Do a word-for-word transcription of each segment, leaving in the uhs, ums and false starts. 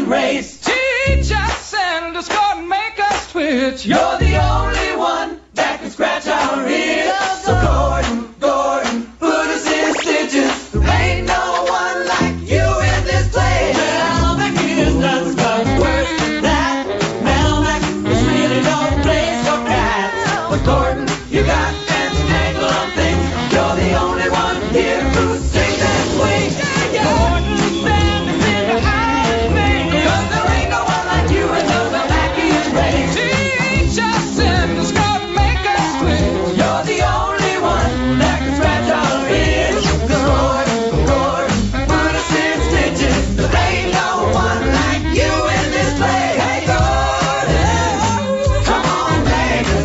race. Teach us and escort and make us twitch. You're the only one that can scratch our itch. So Gordon, Gordon, put us in stitches. There ain't no one like you in this place. Melmac is nothing but worse than that. Melmac is really no place for cats. But Gordon, you got an angle on things. You're the only one here who sings and swings. Gordon, stand us in behind me. 'Cause there ain't no one like you in the Melmacian race. Teach us and escort and make us twitch. You're the only one that can scratch our itch. Gordon, Gordon, put us in stitches. There ain't no one like you in this place. Hey Gordon, come on, make us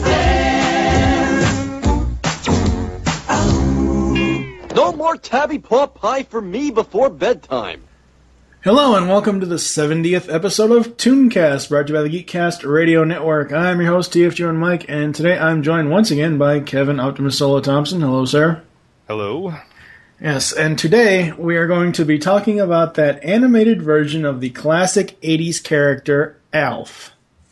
dance. No more tabby paw pie for me before bedtime. Hello and welcome to the seventieth episode of Tooncast, brought to you by the Geekcast Radio Network. I'm your host, T F G and Mike, and today I'm joined once again by Kevin Optimus Solo Thompson. Hello, sir. Hello. Yes, and today we are going to be talking about that animated version of the classic eighties character, Alf.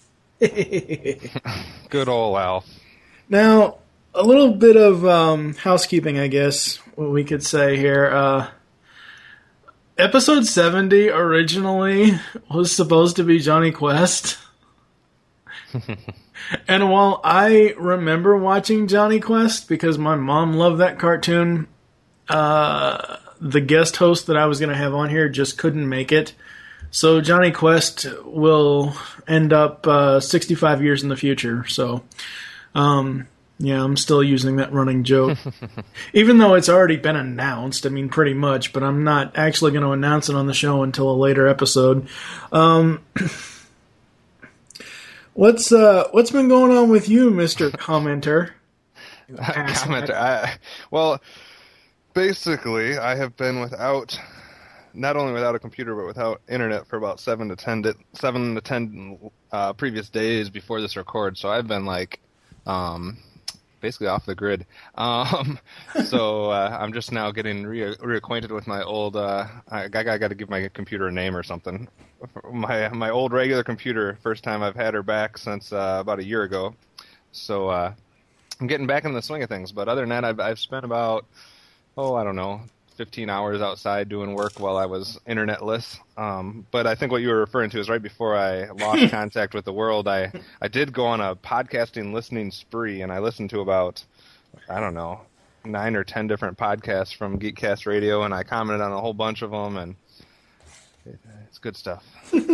Good old Alf. Now, a little bit of um, housekeeping, I guess, what we could say here. Uh, episode seventy originally was supposed to be Johnny Quest. And while I remember watching Johnny Quest because my mom loved that cartoon, uh, the guest host that I was going to have on here just couldn't make it. So Johnny Quest will end up uh, sixty-five years in the future. So, um, yeah, I'm still using that running joke. Even though it's already been announced, I mean, pretty much, but I'm not actually going to announce it on the show until a later episode. Um, what's uh, what's been going on with you, Mister Commenter? Commenter. I, well, basically, I have been without, not only without a computer, but without internet for about seven to ten, di- seven to ten uh, previous days before this record. So I've been like, um, basically off the grid. Um, so uh, I'm just now getting re- reacquainted with my old. Uh, I, I got to give my computer a name or something. My my old regular computer. First time I've had her back since uh, about a year ago. So uh, I'm getting back in the swing of things. But other than that, I've I've spent about oh I don't know. fifteen hours outside doing work while I was internetless. Um, but I think what you were referring to is right before I lost contact with the world, I, I did go on a podcasting listening spree, and I listened to about, I don't know, nine or ten different podcasts from Geekcast Radio, and I commented on a whole bunch of them, and it, it's good stuff.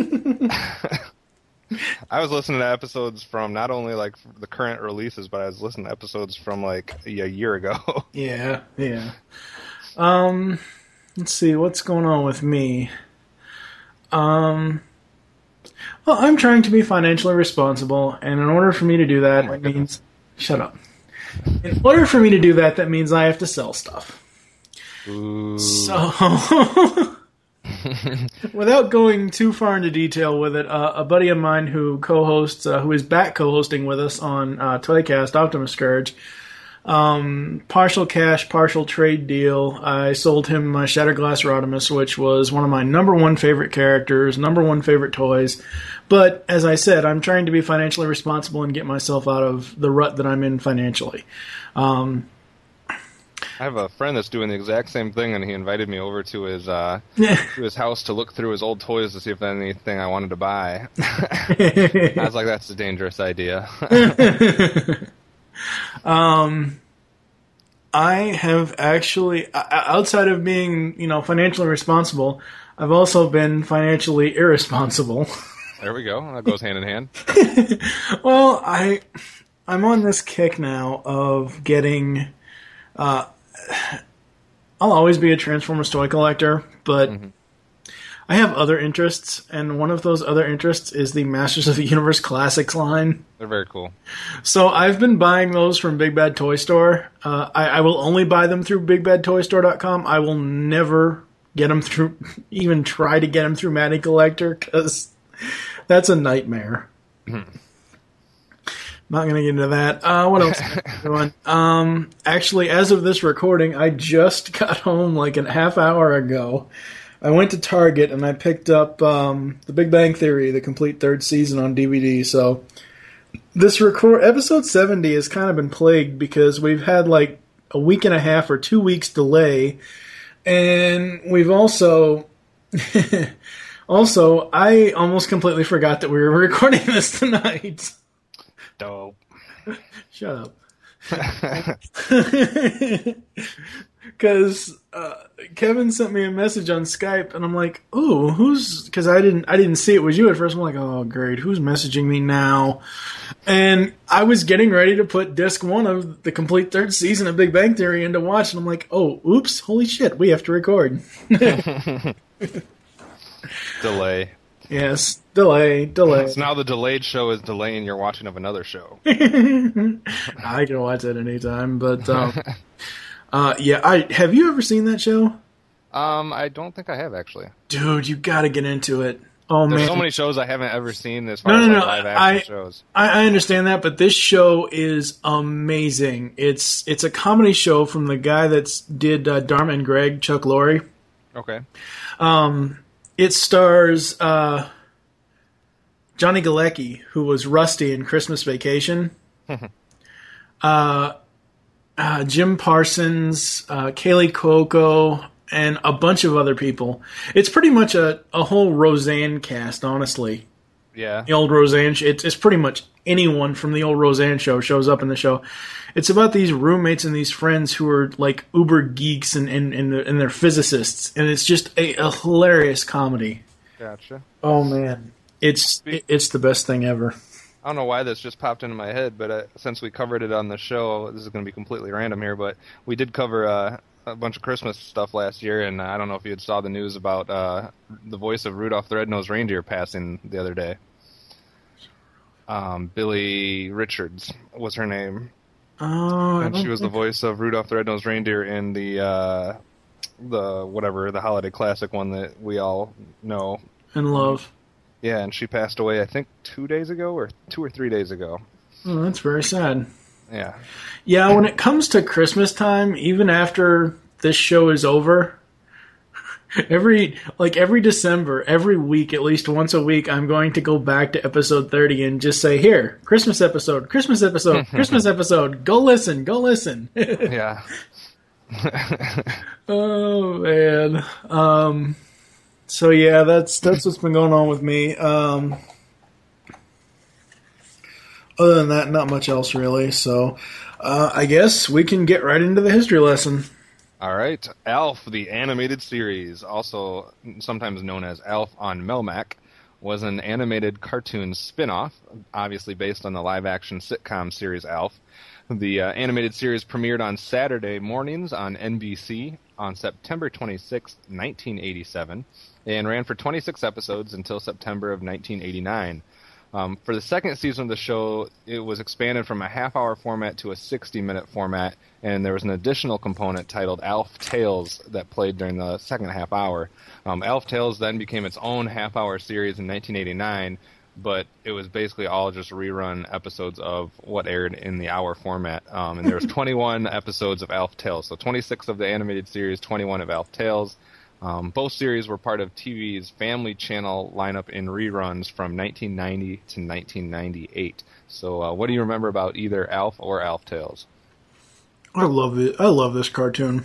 I was listening to episodes from not only like the current releases, but I was listening to episodes from like a year ago. Yeah, yeah. Um, let's see, what's going on with me? Um, well, I'm trying to be financially responsible, and in order for me to do that, Oh my it means... Shut up. In order for me to do that, that means I have to sell stuff. Ooh. So, without going too far into detail with it, uh, a buddy of mine who co-hosts, uh, who is back co-hosting with us on uh, Toycast, Optimus Scourge, Um, partial cash, partial trade deal. I sold him my Shatterglass Rodimus, which was one of my number one favorite characters, number one favorite toys. But as I said, I'm trying to be financially responsible and get myself out of the rut that I'm in financially. Um, I have a friend that's doing the exact same thing, and he invited me over to his uh, to his house to look through his old toys to see if there's anything I wanted to buy. I was like, that's a dangerous idea. Um, I have actually, outside of being, you know, financially responsible, I've also been financially irresponsible. There we go. That goes hand in hand. Well, I, I'm on this kick now of getting, uh, I'll always be a Transformers toy collector, but mm-hmm. I have other interests, and one of those other interests is the Masters of the Universe Classics line. They're very cool. So I've been buying those from Big Bad Toy Store. Uh, I, I will only buy them through big bad toy store dot com. I will never get them through, even try to get them through Matty Collector, because that's a nightmare. Mm-hmm. Not going to get into that. Uh, what else am I doing? Um, actually, as of this recording, I just got home like a half hour ago I went to Target and I picked up um, The Big Bang Theory, the complete third season on D V D. So this record episode seventy has kind of been plagued because we've had like a week and a half or two weeks delay, and we've also also I almost completely forgot that we were recording this tonight. Dope. Shut up. Because uh, Kevin sent me a message on Skype, and I'm like, "Ooh, who's?" Because I didn't, I didn't see it was you at first. I'm like, "Oh, great, who's messaging me now?" And I was getting ready to put disc one of the complete third season of Big Bang Theory into watch, and I'm like, "Oh, oops, holy shit, we have to record." Delay. Yes, delay, delay. So now the delayed show is delaying your watching of another show. I can watch that anytime, but um, uh, yeah, I have you ever seen that show? Um, I don't think I have actually. Dude, you got to get into it. Oh There's man, so many shows I haven't ever seen as far no, as no, like, no. live I, action shows. I I understand that, but this show is amazing. It's it's a comedy show from the guy that's did uh, Dharma and Greg, Chuck Lorre. Okay. Um, it stars uh, Johnny Galecki, who was Rusty in Christmas Vacation. uh, uh, Jim Parsons, uh, Kaylee Cuoco, and a bunch of other people. It's pretty much a, a whole Roseanne cast, honestly. Yeah. The old Roseanne, sh- it's, it's pretty much anyone from the old Roseanne show shows up in the show. It's about these roommates and these friends who are like uber geeks and, and, and, they're, and they're physicists. And it's just a, a hilarious comedy. Gotcha. Oh, man. It's it, it's the best thing ever. I don't know why this just popped into my head, but uh, since we covered it on the show, this is going to be completely random here, but we did cover uh, a bunch of Christmas stuff last year, and I don't know if you had saw the news about uh, the voice of Rudolph the Red-Nosed Reindeer passing the other day. Um, Billy Richards was her name. Oh, and she was the voice of Rudolph the Red-Nosed Reindeer in the, uh, the whatever, the holiday classic one that we all know. And love. Yeah, and she passed away, I think, two days ago, or two or three days ago. Oh, that's very sad. Yeah. Yeah, when it comes to Christmas time, even after this show is over, every like every December, every week, at least once a week, I'm going to go back to episode thirty and just say, here, Christmas episode, Christmas episode, Christmas episode, go listen, go listen. Yeah. Oh, man. Um... So yeah, that's that's what's been going on with me. Um, other than that, not much else really. So uh, I guess we can get right into the history lesson. All right. Alf, the animated series, also sometimes known as Alf on Melmac, was an animated cartoon spin-off, obviously based on the live-action sitcom series Alf. The uh, animated series premiered on Saturday mornings on N B C on September twenty-sixth, nineteen eighty-seven, and ran for twenty-six episodes until September of nineteen eighty-nine. Um, for the second season of the show, it was expanded from a half-hour format to a sixty-minute format, and there was an additional component titled Alf Tales that played during the second half hour. Um, Alf Tales then became its own half-hour series in nineteen eighty-nine, but it was basically all just rerun episodes of what aired in the hour format. Um, and there was twenty-one episodes of Alf Tales. So twenty-six of the animated series, twenty-one of Alf Tales. Um, both series were part of T V's Family Channel lineup in reruns from nineteen ninety to nineteen ninety-eight. So uh, what do you remember about either Alf or Alf Tales? I love it. I love this cartoon.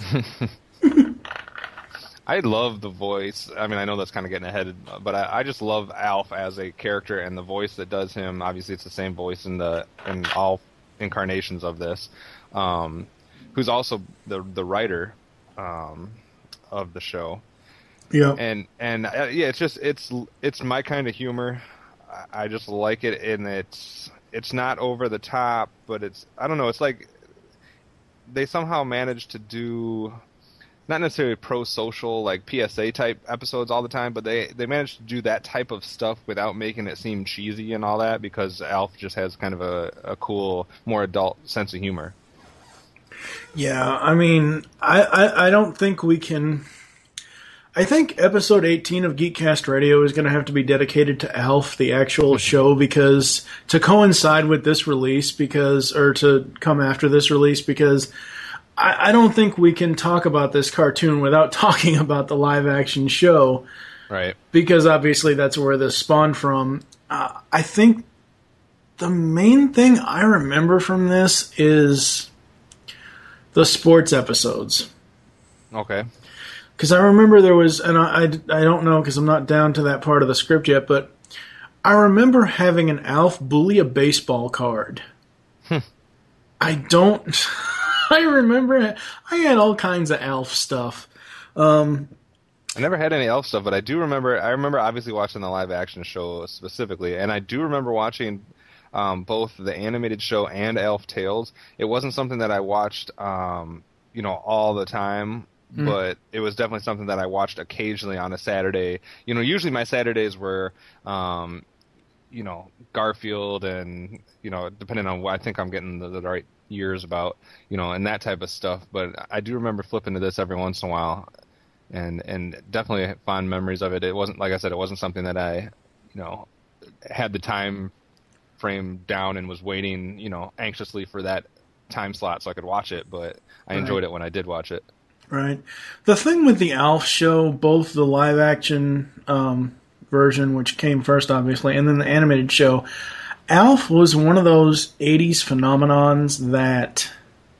I love the voice. I mean, I know that's kind of getting ahead, but I, I just love Alf as a character and the voice that does him. Obviously, it's the same voice in the in all incarnations of this. Um, who's also the the writer um, of the show. Yeah, and and uh, yeah, it's just it's it's my kind of humor. I, I just like it, and it's it's not over the top, but it's I don't know. It's like they somehow managed to do. Not necessarily pro-social, like P S A type episodes all the time, but they, they managed to do that type of stuff without making it seem cheesy and all that, because Alf just has kind of a, a cool, more adult sense of humor. Yeah, I mean, I, I, I don't think we can... I think episode eighteen of Geekcast Radio is going to have to be dedicated to Alf, the actual show, because to coincide with this release, because or to come after this release, because I, I don't think we can talk about this cartoon without talking about the live-action show. Right. Because obviously that's where this spawned from. Uh, I think the main thing I remember from this is the sports episodes. Okay. Because I remember there was, and I, I, I don't know because I'm not down to that part of the script yet, but I remember having an Alf bully a baseball card. Hmm. I don't... I remember I had all kinds of Alf stuff. Um, I never had any Elf stuff, but I do remember, I remember obviously watching the live action show specifically, and I do remember watching um, both the animated show and Elf Tales. It wasn't something that I watched, um, you know, all the time, mm. but it was definitely something that I watched occasionally on a Saturday. You know, usually my Saturdays were, um, you know, Garfield and, you know, depending on what I think I'm getting the, the right years about, you know, and that type of stuff. But I do remember flipping to this every once in a while. And and definitely fond memories of it. It wasn't, like I said, it wasn't something that I, you know, had the time frame down and was waiting, you know, anxiously for that time slot so I could watch it. But I right. enjoyed it when I did watch it. Right. The thing with the Alf show, both the live action um, version, which came first, obviously, and then the animated show, Alf was one of those eighties phenomenons that,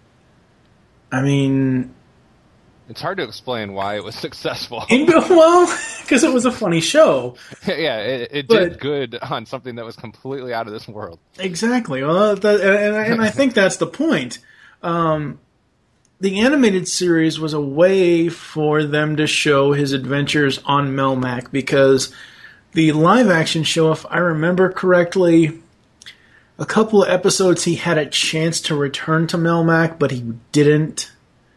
I mean... It's hard to explain why it was successful. Well, because it was a funny show. Yeah, it, it but, did good on something that was completely out of this world. Exactly. Well, that, and, and I think that's the point. Um, the animated series was a way for them to show his adventures on Melmac, because the live-action show, if I remember correctly, a couple of episodes he had a chance to return to Melmac, but he didn't.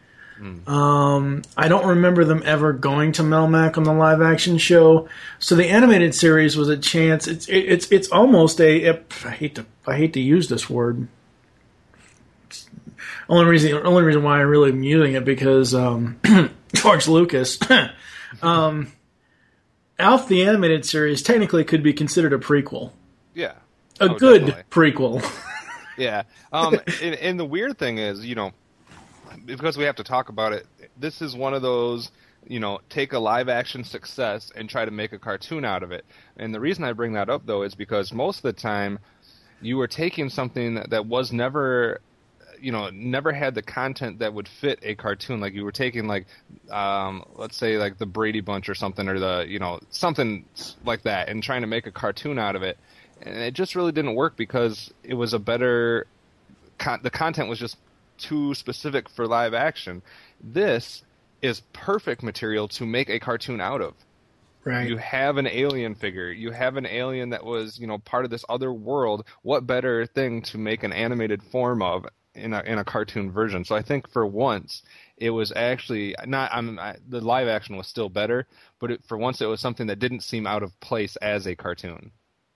Um, I don't remember them ever going to Melmac on the live-action show. So the animated series was a chance. It's it, it's it's almost a. It, I hate to I hate to use this word. It's only reason only reason why I really am using it because um, George Lucas. um, Alf the animated series technically could be considered a prequel. Yeah, a oh, good definitely. prequel. Yeah, um, and, and the weird thing is, you know, because we have to talk about it, this is one of those, you know, take a live-action success and try to make a cartoon out of it. And the reason I bring that up, though, is because most of the time you were taking something that, that was never, you know, never had the content that would fit a cartoon. Like you were taking, like, um, let's say, like the Brady Bunch or something, or the, you know, something like that, and trying to make a cartoon out of it. And it just really didn't work because it was a better, con- the content was just too specific for live action. This is perfect material to make a cartoon out of. Right. You have an alien figure. You have an alien that was, you know, part of this other world. What better thing to make an animated form of in a in a cartoon version? So I think for once it was actually not. I'm I, the live action was still better, but it, for once it was something that didn't seem out of place as a cartoon.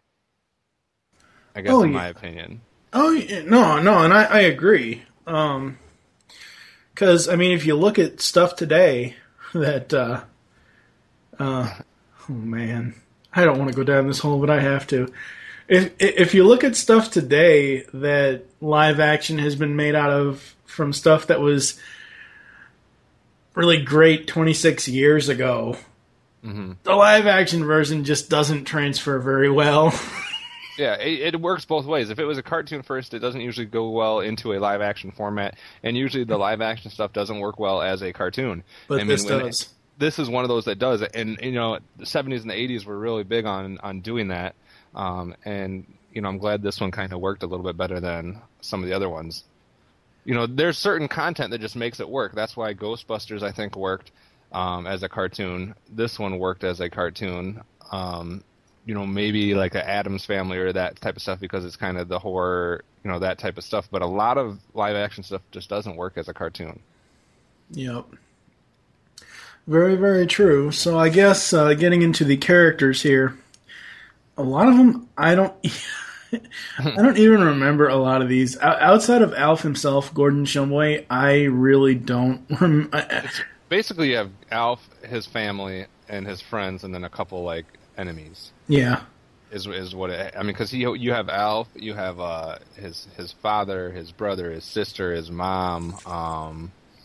I guess, oh, in yeah. my opinion. Oh no, no, and I, I agree. Um, because I mean, if you look at stuff today, that uh, uh, oh man, I don't want to go down this hole, but I have to. If if you look at stuff today that live action has been made out of from stuff that was really great twenty-six years ago, mm-hmm. the live action version just doesn't transfer very well. Yeah, it, it works both ways. If it was a cartoon first, it doesn't usually go well into a live-action format, and usually the live-action stuff doesn't work well as a cartoon. But I mean, this does. It, this is one of those that does, and you know, the seventies and the eighties were really big on on doing that, um, and you know, I'm glad this one kind of worked a little bit better than some of the other ones. You know, there's certain content that just makes it work. That's why Ghostbusters, I think, worked um, as a cartoon. This one worked as a cartoon. Um, you know, maybe like a Addams Family or that type of stuff because it's kind of the horror, you know, that type of stuff. But a lot of live action stuff just doesn't work as a cartoon. Yep. Very, very true. So I guess uh, getting into the characters here, a lot of them, I don't, I don't even remember a lot of these. O- outside of Alf himself, Gordon Shumway, I really don't rem- Basically, you have Alf, his family, and his friends, and then a couple, like, enemies. Yeah, is is what it, I mean, because he you have Alf, you have uh his his father, his brother, his sister, his mom, um,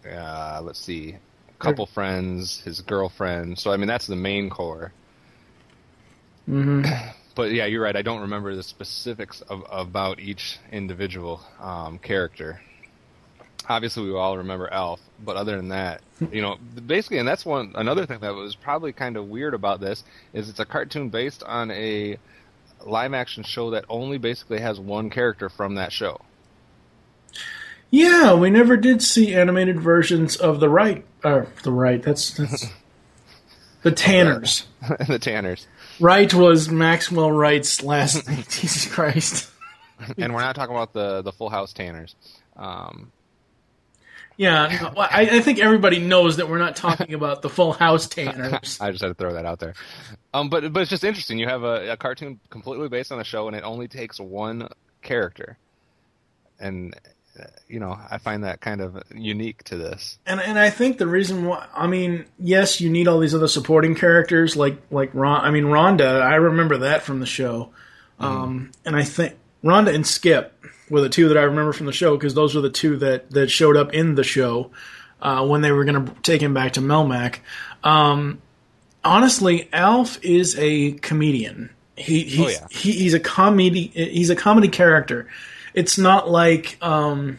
uh, let's see, a couple friends, his girlfriend. So I mean, that's the main core. Mm-hmm. But yeah, you're right. I don't remember the specifics of about each individual um, character. Obviously, we all remember Alf, but other than that, you know, basically, and that's one another thing that was probably kind of weird about this is it's a cartoon based on a live-action show that only basically has one character from that show. Yeah, we never did see animated versions of the right, or the right. That's that's the Tanners. The Tanners. Wright was Maxwell Wright's last name. Jesus Christ. And we're not talking about the the Full House Tanners. Um, Yeah, no, I, I think everybody knows that we're not talking about the Full House Tanners. I just had to throw that out there. Um, but but it's just interesting. You have a, a cartoon completely based on a show, and it only takes one character. And, uh, you know, I find that kind of unique to this. And and I think the reason why, I mean, yes, you need all these other supporting characters, like, like Ron, I mean, Rhonda, I remember that from the show. Mm. Um, and I think Rhonda and Skip were the two that I remember from the show, because those were the two that, that showed up in the show uh, when they were going to take him back to Melmac. Um, honestly, Alf is a comedian. He he's, oh, yeah. he he's a comedy he's a comedy character. It's not like um,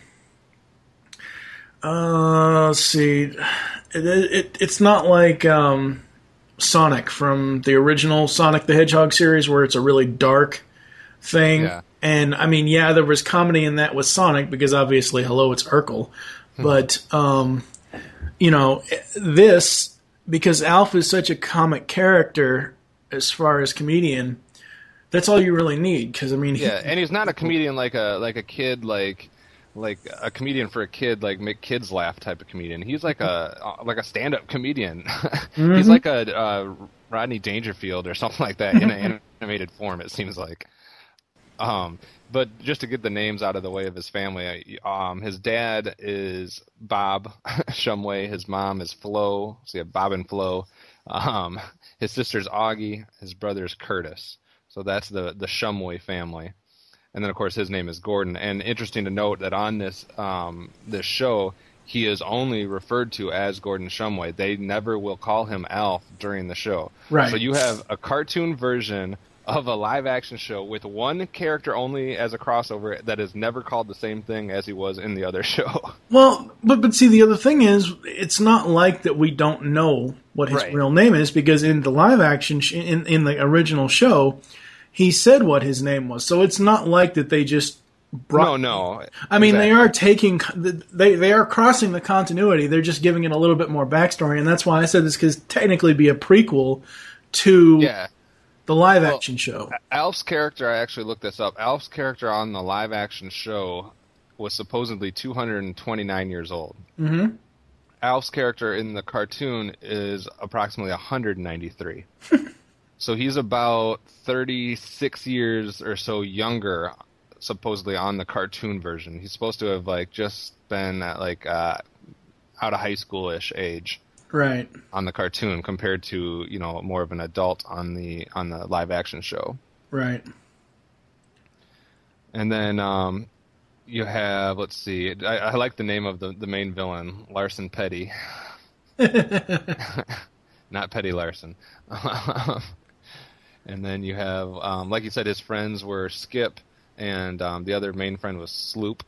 uh, let's see, it, it it's not like um, Sonic from the original Sonic the Hedgehog series, where it's a really dark thing. Yeah. And, I mean, yeah, there was comedy in that with Sonic, because obviously, hello, it's Urkel. But, um, you know, this, because Alf is such a comic character as far as comedian, that's all you really need. Because, I mean... Yeah, he, and he's not a comedian like a like a kid, like like a comedian for a kid, like make kids laugh type of comedian. He's like a like a stand-up comedian. Mm-hmm. He's like a uh, Rodney Dangerfield or something like that in an animated form, it seems like. Um, but just to get the names out of the way of his family, um, his dad is Bob Shumway, his mom is Flo, so you have Bob and Flo. Um, his sister's Augie, his brother's Curtis. So that's the, the Shumway family. And then, of course, his name is Gordon. And interesting to note that on this um, this show, he is only referred to as Gordon Shumway. They never will call him Alf during the show. Right. So you have a cartoon version of a live-action show with one character only as a crossover that is never called the same thing as he was in the other show. Well, but but see, the other thing is, it's not like that we don't know what his Right. real name is, because in the live-action, sh- in, in the original show, he said what his name was. So it's not like that they just brought... No, no. I mean, exactly. they are taking... They, they are crossing the continuity. They're just giving it a little bit more backstory, and that's why I said this could technically be a prequel to... Yeah. The live-action well, show. Alf's character, I actually looked this up. Alf's character on the live-action show was supposedly two hundred twenty-nine years old. Mm-hmm. Alf's character in the cartoon is approximately one hundred ninety-three. So he's about thirty-six years or so younger, supposedly, on the cartoon version. He's supposed to have like just been at like uh, out of high school-ish age. Right. On the cartoon compared to, you know, more of an adult on the on the live action show. Right. And then um, you have, let's see, I, I like the name of the, the main villain, Larson Petty. Not Petty Larson. And then you have, um, like you said, his friends were Skip, and um, the other main friend was Sloop.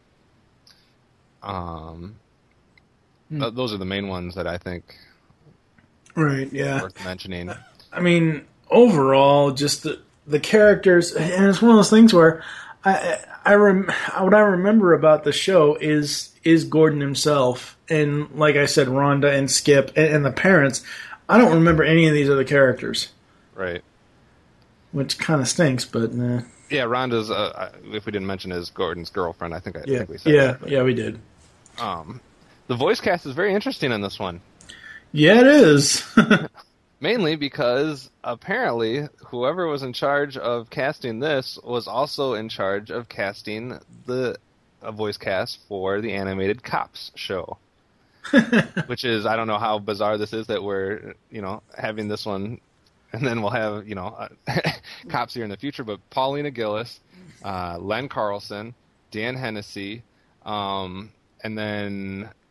Um, hmm. th- those are the main ones that I think... Right, yeah. Worth mentioning. I mean, overall, just the the characters, and it's one of those things where I I rem, what I remember about the show is is Gordon himself, and like I said, Rhonda and Skip and, and the parents. I don't remember any of these other characters. Right. Which kind of stinks, but nah. Yeah, Rhonda's. Uh, if we didn't mention, is Gordon's girlfriend. I think I, yeah. think we said yeah, that. But, yeah, we did. Um, the voice cast is very interesting in this one. Yeah, it is. Mainly because apparently whoever was in charge of casting this was also in charge of casting the a voice cast for the animated Cops show. Which is, I don't know how bizarre this is that we're, you know, having this one, and then we'll have, you know, uh, Cops here in the future, but Paulina Gillis, uh, Len Carlson, Dan Hennessy, um, and then...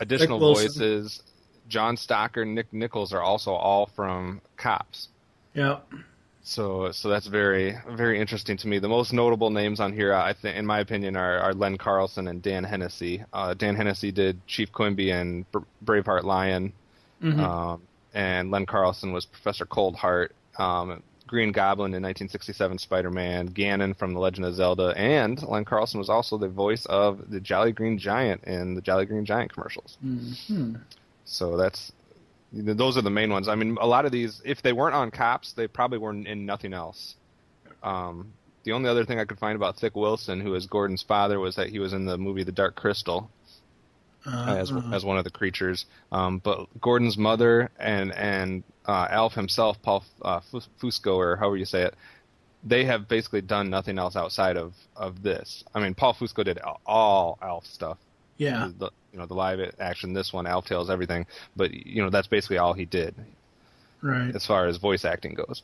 additional Nick Wilson. voices. John Stocker, Nick Nichols are also all from Cops. Yeah. So, so that's very, very interesting to me. The most notable names on here, I think, in my opinion, are, are Len Carlson and Dan Hennessy. Uh, Dan Hennessy did Chief Quimby and Bra- Braveheart Lion, Mm-hmm. um, and Len Carlson was Professor Coldheart, um, Green Goblin in nineteen sixty-seven Spider-Man, Ganon from The Legend of Zelda, and Len Carlson was also the voice of the Jolly Green Giant in the Jolly Green Giant commercials. Mm-hmm. So that's. Those are the main ones. I mean, a lot of these, if they weren't on Cops, they probably were in nothing else. Um, the only other thing I could find about Thick Wilson, who is Gordon's father, was that he was in the movie The Dark Crystal uh, as as one of the creatures. Um, but Gordon's mother and and uh, Alf himself, Paul uh, Fusco, or however you say it, they have basically done nothing else outside of, of this. I mean, Paul Fusco did all Alf stuff. Yeah. The, you know, the live action, this one, Alf Tales, everything. But, you know, that's basically all he did. Right. As far as voice acting goes.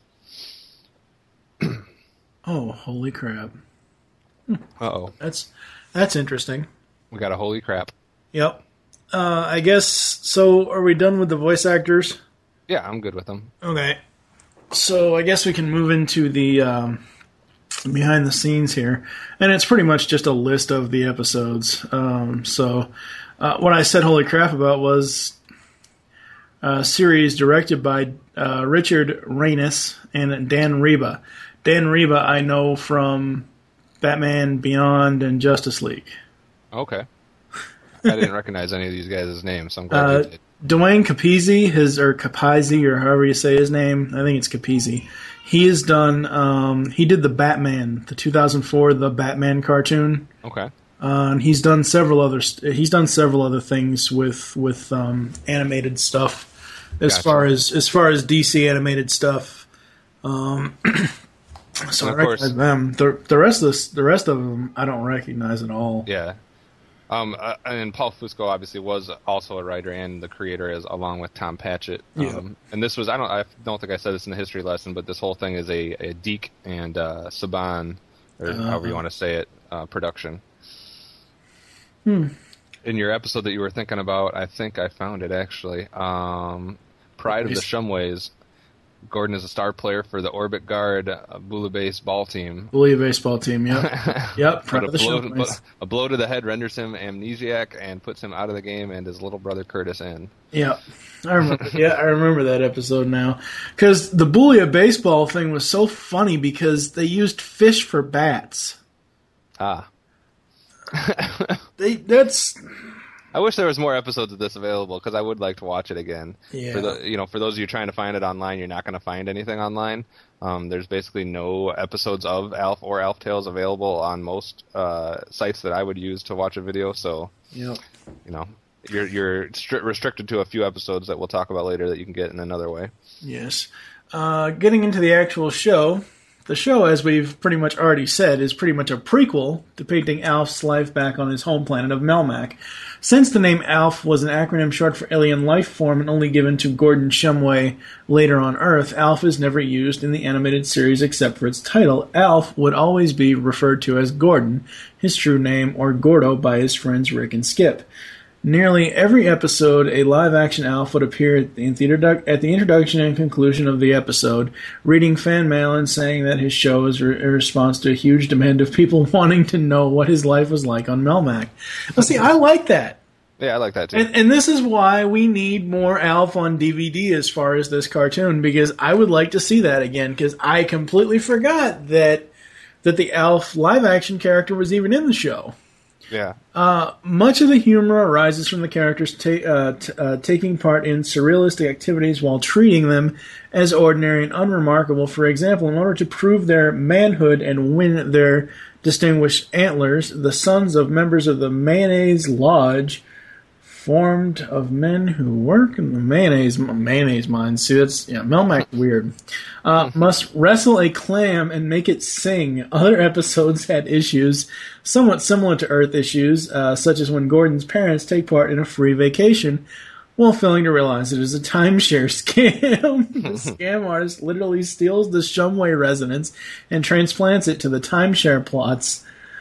Oh, holy crap. Uh-oh. That's that's interesting. We got a holy crap. Yep. Uh, I guess, so are we done with the voice actors? Yeah, I'm good with them. Okay. So I guess we can move into the um, behind the scenes here. And it's pretty much just a list of the episodes. Um, so uh, what I said holy crap about was a series directed by uh, Richard Reynes and Dan Reba. Dan Reba I know from Batman Beyond and Justice League. Okay. I didn't recognize any of these guys' names, so I'm glad Uh, you did. Dwayne Capizzi, his or Capizzi, or however you say his name, I think it's Capizzi. He has done. Um, he did the Batman, the two thousand four The Batman cartoon, Okay. uh, and he's done several other. He's done several other things with with um, animated stuff, as Gotcha. far as as far as D C animated stuff. Um, so I And of course- recognize them. The the rest of this, the rest of them, I don't recognize at all. Yeah. Um, uh, and Paul Fusco obviously was also a writer and the creator, as along with Tom Patchett. Um, Yeah. And this was I don't I don't think I said this in the history lesson, but this whole thing is a, a Deke and uh, Saban, or Uh-huh. however you want to say it, uh, production. Hmm. In your episode that you were thinking about, I think I found it actually. Um, Pride of the Shumways. Gordon is a star player for the Orbit Guard uh, Bula baseball team. Believe baseball team. Yep. Yep. But a of the blow, Shumways. but a blow to the head renders him amnesiac and puts him out of the game and his little brother Curtis in. Yeah, I remember. Yeah, I remember that episode now. Because the Boolia baseball thing was so funny because they used fish for bats. Ah. They that's I wish there was more episodes of this available because I would like to watch it again. Yeah. For the, you know, for those of you trying to find it online, you're not going to find anything online. Um, there's basically no episodes of Alf or Alf Tales available on most uh, sites that I would use to watch a video. So, yeah. you know, you're you're stri- restricted to a few episodes that we'll talk about later that you can get in another way. Yes. Uh, getting into the actual show, the show, as we've pretty much already said, is pretty much a prequel depicting Alf's life back on his home planet of Melmac. Since the name Alf was an acronym short for alien life form and only given to Gordon Shumway later on Earth, Alf is never used in the animated series except for its title. Alf would always be referred to as Gordon, his true name, or Gordo by his friends Rick and Skip. Nearly every episode, a live-action Alf would appear at the, introdu- at the introduction and conclusion of the episode, reading fan mail and saying that his show is re- a response to a huge demand of people wanting to know what his life was like on Melmac. Well, see, I like that. Yeah, I like that too. And, and this is why we need more Alf on D V D as far as this cartoon, because I would like to see that again, because I completely forgot that that the Alf live-action character was even in the show. yeah. Uh, much of the humor arises from the characters ta- uh, t- uh, taking part in surrealistic activities while treating them as ordinary and unremarkable. For example, in order to prove their manhood and win their distinguished antlers, the sons of members of the Mayonnaise Lodge, formed of men who work in the mayonnaise mayonnaise mines. See, that's yeah, Melmac's weird. Uh, must wrestle a clam and make it sing. Other episodes had issues somewhat similar to Earth issues, uh, such as when Gordon's parents take part in a free vacation, while failing to realize it is a timeshare scam. The scam artist literally steals the Shumway residence and transplants it to the timeshare plots.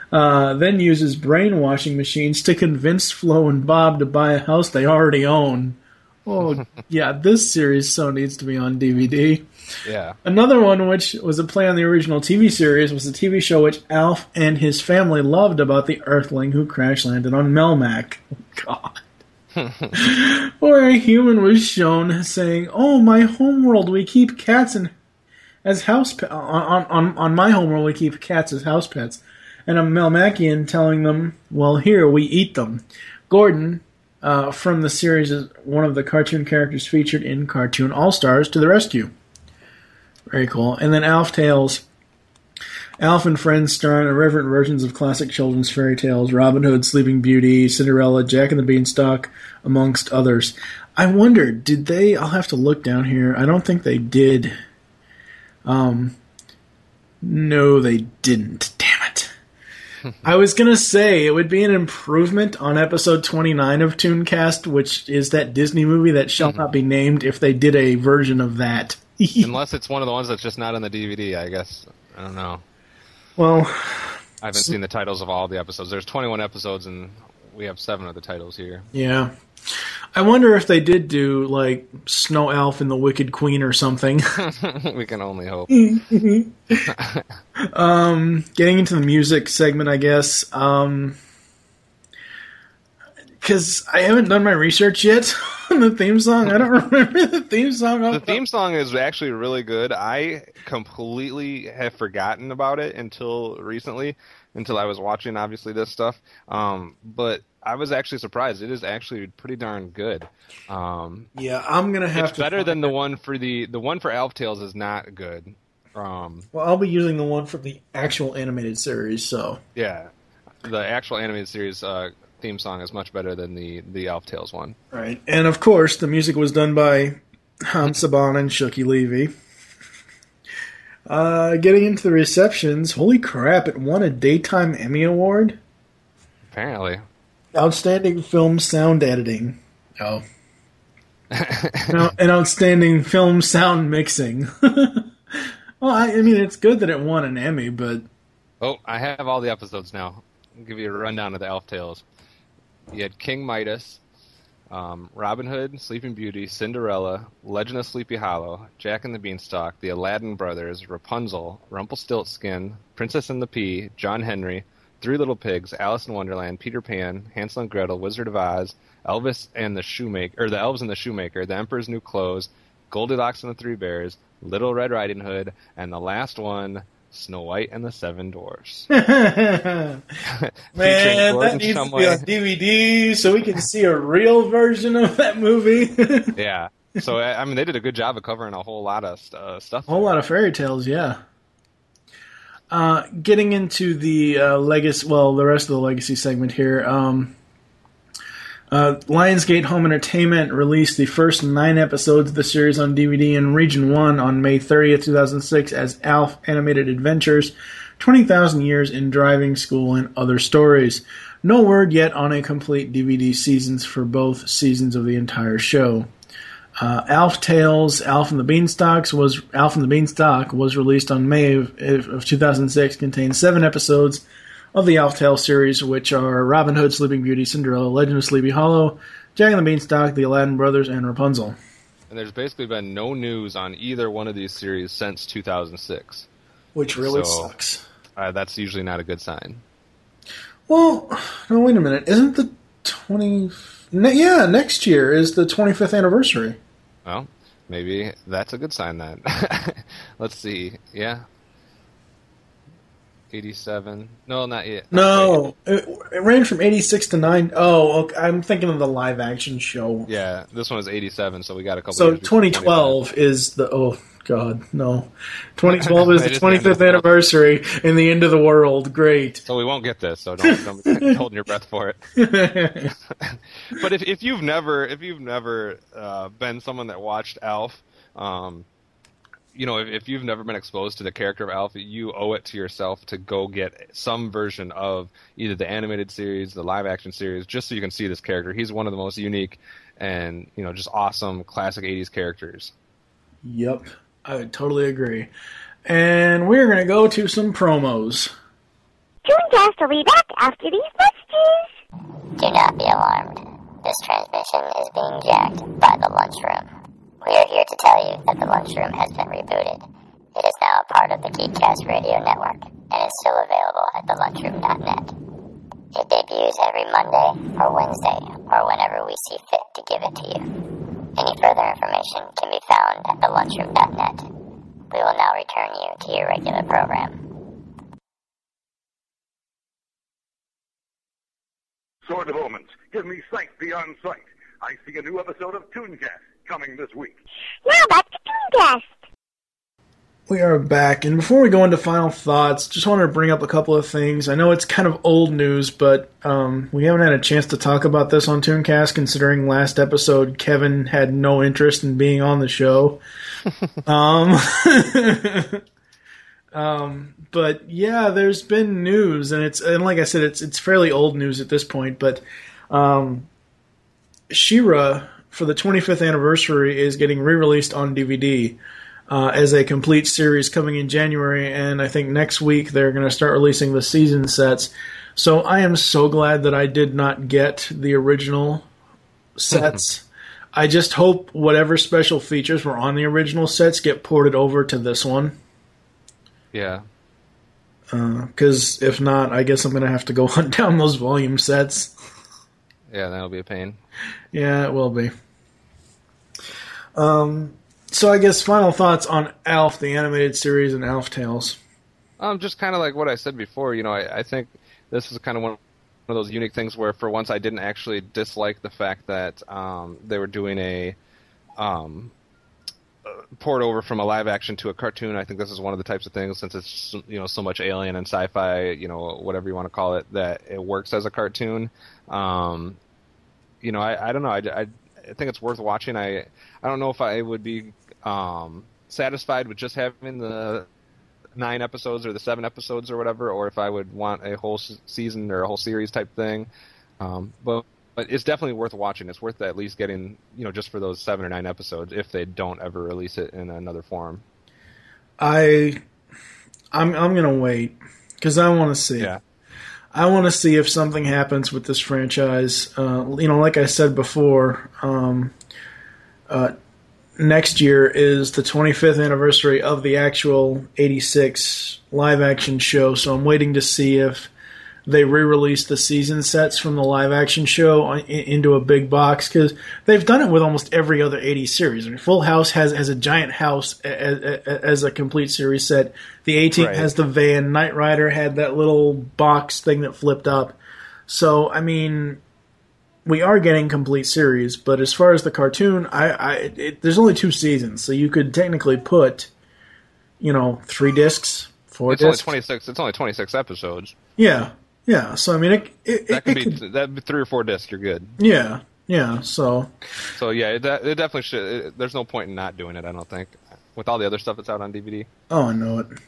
uh, then uses brainwashing machines to convince Flo and Bob to buy a house they already own. Oh, yeah, this series so needs to be on D V D. Yeah. Another one, which was a play on the original T V series, was a T V show which Alf and his family loved about the Earthling who crash landed on Melmac. Oh, God. Where a human was shown saying, "Oh, my homeworld, we keep cats and as house pe- on, on on my homeworld we keep cats as house pets," and a Melmacian telling them, "Well, here we eat them." Gordon, uh, from the series, is one of the cartoon characters featured in Cartoon All Stars to the rescue. Very cool. And then Alf Tales. Alf and Friends star in irreverent versions of classic children's fairy tales, Robin Hood, Sleeping Beauty, Cinderella, Jack and the Beanstalk, amongst others. I wonder, did they... I'll have to look down here. I don't think they did. Um, no, they didn't. Damn it. I was going to say, it would be an improvement on episode twenty-nine of Tooncast, which is that Disney movie that shall not be named, if they did a version of that. Unless it's one of the ones that's just not on the D V D, I guess. I don't know. Well, I haven't so, seen the titles of all the episodes. There's twenty-one episodes, and we have seven of the titles here. Yeah. I wonder if they did do, like, Snow Elf and the Wicked Queen or something. We can only hope. um, getting into the music segment, I guess. Um, because I haven't done my research yet on the theme song. I don't remember the theme song. The theme song is actually really good. I completely have forgotten about it until recently, until I was watching, obviously, this stuff. Um, but I was actually surprised. It is actually pretty darn good. Um, yeah, I'm gonna have it's to. It's better than it. the one for the the one for Alf Tales is not good. Um, well, I'll be using the one from the actual animated series. So yeah, the actual animated series. Uh, theme song is much better than the, the Alf Tales one. Right. And of course, the music was done by Hans Saban and Shuki Levy. Uh, getting into the receptions, holy crap, it won a Daytime Emmy Award. Apparently. Outstanding Film Sound Editing. Oh. No, an Outstanding Film Sound Mixing. Well, I, I mean, it's good that it won an Emmy, but... Oh, I have all the episodes now. I'll give you a rundown of the Alf Tales. You had King Midas, um, Robin Hood, Sleeping Beauty, Cinderella, Legend of Sleepy Hollow, Jack and the Beanstalk, the Aladdin Brothers, Rapunzel, Rumpelstiltskin, Princess and the Pea, John Henry, Three Little Pigs, Alice in Wonderland, Peter Pan, Hansel and Gretel, Wizard of Oz, Elvis and the Shoemaker, or the Elves and the Shoemaker, The Emperor's New Clothes, Goldilocks and the Three Bears, Little Red Riding Hood, and the last one, Snow White and the Seven Dwarfs. Man, that needs Shumway. To be on D V D so we can see a real version of that movie. Yeah. So, I mean, they did a good job of covering a whole lot of uh, stuff. A whole lot of fairy tales, yeah. Uh, getting into the uh, legacy, well, the rest of the legacy segment here. Um, uh, Lionsgate Home Entertainment released the first nine episodes of the series on D V D in Region one on May thirtieth, two thousand six as Alf Animated Adventures, twenty thousand Years in Driving School, and Other Stories. No word yet on a complete D V D seasons for both seasons of the entire show. Uh, Alf Tales, Alf and the Beanstalks was Alf and the Beanstalk was released on May of, of two thousand six. Contains seven episodes of the Alf Tales series, which are Robin Hood, Sleeping Beauty, Cinderella, Legend of Sleepy Hollow, Jack and the Beanstalk, the Aladdin Brothers, and Rapunzel. And there's basically been no news on either one of these series since two thousand six. Which really so, sucks. Uh, that's usually not a good sign. Well, no, wait a minute. Isn't the twenty... Ne- yeah, next year is the twenty-fifth anniversary. Well, maybe that's a good sign then. Let's see. Yeah. eighty-seven. No, not yet. No, it, it ran from eighty-six to nine. Oh, okay, I'm thinking of the live action show. Yeah, this one was eighty-seven, so we got a couple. So years twenty twelve is the oh god no, twenty twelve is the twenty-fifth anniversary and the end of the world. Great. So we won't get this. So don't, don't be holding your breath for it. But if if you've never if you've never uh, been someone that watched Alf. Um, You know, if, if you've never been exposed to the character of Alf, you owe it to yourself to go get some version of either the animated series, the live-action series, just so you can see this character. He's one of the most unique and, you know, just awesome classic eighties characters. Yep, I would totally agree. And we're going to go to some promos. Tooncast will be back after these messages. Do not be alarmed. This transmission is being jacked by the lunchroom. We are here to tell you that the lunchroom has been rebooted. It is now a part of the Geekcast Radio Network and is still available at the lunchroom dot net. It debuts every Monday or Wednesday or whenever we see fit to give it to you. Any further information can be found at the lunchroom dot net. We will now return you to your regular program. Sword of Omens, give me sight beyond sight. I see a new episode of Tooncast coming this week. Now back to Tooncast. We are back, and before we go into final thoughts, just wanted to bring up a couple of things. I know it's kind of old news, but um, we haven't had a chance to talk about this on Tooncast, considering last episode Kevin had no interest in being on the show. um, um, but yeah, there's been news, and it's and like I said, it's it's fairly old news at this point. But um, She-Ra, for the twenty-fifth anniversary, is getting re-released on D V D. Uh, as a complete series coming in January, and I think next week they're going to start releasing the season sets. So I am so glad that I did not get the original sets. I just hope whatever special features were on the original sets get ported over to this one. Yeah. Because uh, if not, I guess I'm going to have to go hunt down those volume sets. Yeah, that'll be a pain. Yeah, it will be. Um... So I guess final thoughts on Alf, the animated series, and Alf Tales. Um, just kind of like what I said before, you know, I, I think this is kind of one of those unique things where for once I didn't actually dislike the fact that um, they were doing a um, uh, port over from a live action to a cartoon. I think this is one of the types of things, since it's, you know, so much alien and sci-fi, you know, whatever you want to call it, that it works as a cartoon. Um, you know, I, I don't know, I, I I think it's worth watching. I I don't know if I would be um, satisfied with just having the nine episodes or the seven episodes or whatever, or if I would want a whole season or a whole series type thing. Um, but but it's definitely worth watching. It's worth at least getting, you know, just for those seven or nine episodes if they don't ever release it in another form. I I'm I'm gonna wait because I want to see. Yeah. I want to see if something happens with this franchise. Uh, you know, like I said before, um, uh, next year is the twenty-fifth anniversary of the actual eighty-six live-action show, so I'm waiting to see if they re-release the season sets from the live-action show into a big box, because they've done it with almost every other eighties series. I mean, Full House has, has a giant house as, as a complete series set. The A-Team right. has the van. Knight Rider had that little box thing that flipped up. So, I mean, we are getting complete series, but as far as the cartoon, I, I it, there's only two seasons, so you could technically put, you know, three discs, four it's discs. Only twenty-six, it's only twenty-six episodes. Yeah. Yeah, so I mean, it, it, that could it be could, that'd be three or four discs. You're good. Yeah, yeah. So, so yeah, it, it definitely should. It, there's no point in not doing it. I don't think, with all the other stuff that's out on D V D. Oh, I know it.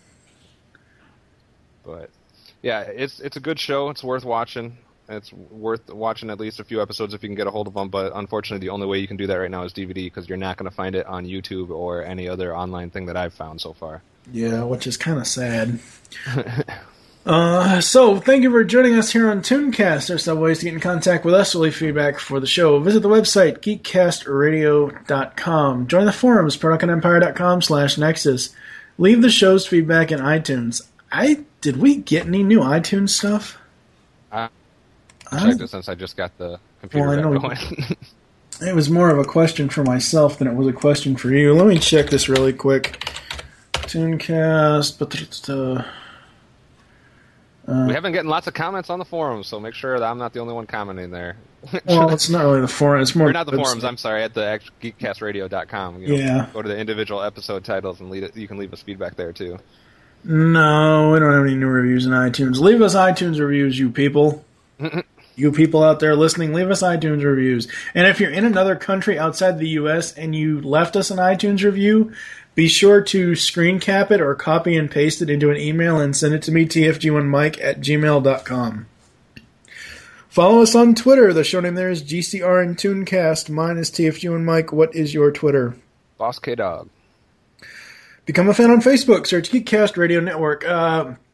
But yeah, it's it's a good show. It's worth watching. It's worth watching at least a few episodes if you can get a hold of them. But unfortunately, the only way you can do that right now is D V D, because you're not going to find it on YouTube or any other online thing that I've found so far. Yeah, which is kind of sad. Uh, so, thank you for joining us here on Tooncast. There's some ways to get in contact with us or leave feedback for the show. Visit the website, geek cast radio dot com. Join the forums, product empire dot com slash nexus. Leave the show's feedback in iTunes. I Did we get any new iTunes stuff? I checked it since I just got the computer well, I know going. It was more of a question for myself than it was a question for you. Let me check this really quick. Tooncast, but... Uh, Uh, we have been getting lots of comments on the forums, so make sure that I'm not the only one commenting there. Well, it's not really the forum. It's more or not the forums. I'm sorry, at the geek cast radio dot com. You know, yeah. Go to the individual episode titles and lead it, you can leave us feedback there too. No, we don't have any new reviews in iTunes. Leave us iTunes reviews, you people. You people out there listening, leave us iTunes reviews. And if you're in another country outside the U S and you left us an iTunes review, be sure to screen cap it or copy and paste it into an email and send it to me, t f g one mike at gmail dot com. Follow us on Twitter. The show name there is G C R and Tooncast. Mine is T F G one Mike. What is your Twitter? Boss K-Dog. Become a fan on Facebook. Search Geekcast Radio Network. Uh,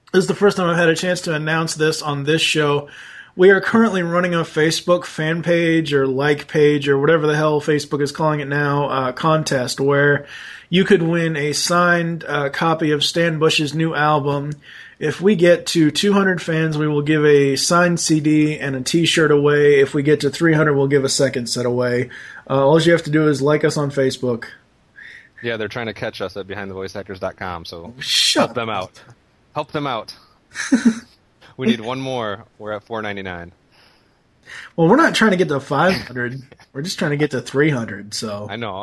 This is the first time I've had a chance to announce this on this show. We are currently running a Facebook fan page or like page or whatever the hell Facebook is calling it now, uh, contest where you could win a signed uh, copy of Stan Bush's new album. If we get to two hundred fans, we will give a signed C D and a t-shirt away. If we get to three hundred, we'll give a second set away. Uh, all you have to do is like us on Facebook. Yeah, they're trying to catch us at behind the voice actors dot com, so Shut help them out. Help them out. We need one more. We're at four ninety-nine. Well, we're not trying to get to five hundred. We're just trying to get to three hundred, so. I know.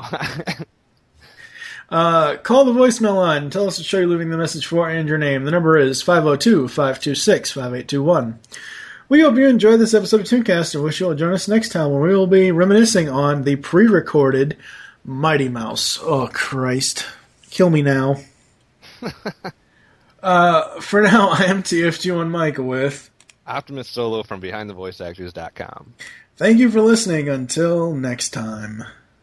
uh, call the voicemail line and tell us the show you're leaving the message for and your name. The number is five oh two, five two six, five eight two one. We hope you enjoyed this episode of Tooncast and wish you'll join us next time when we will be reminiscing on the pre-recorded Mighty Mouse. Oh, Christ. Kill me now. Uh, for now, I am T F G one Mike with Optimus Solo from behind the voice actors dot com. Thank you for listening. Until next time.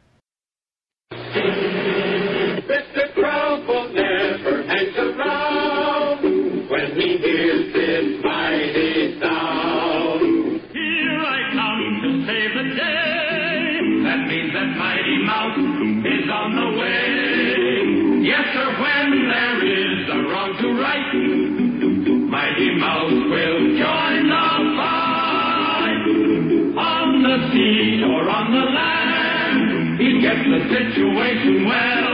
Mister Crowfoot never hangs around when he hears this mighty sound. Here I come to save the day. That means that Mighty Mouse is on the way. Yes, sir, when there is a wrong to right, Mighty Mouse will join the fight. On the sea or on the land, he gets the situation well.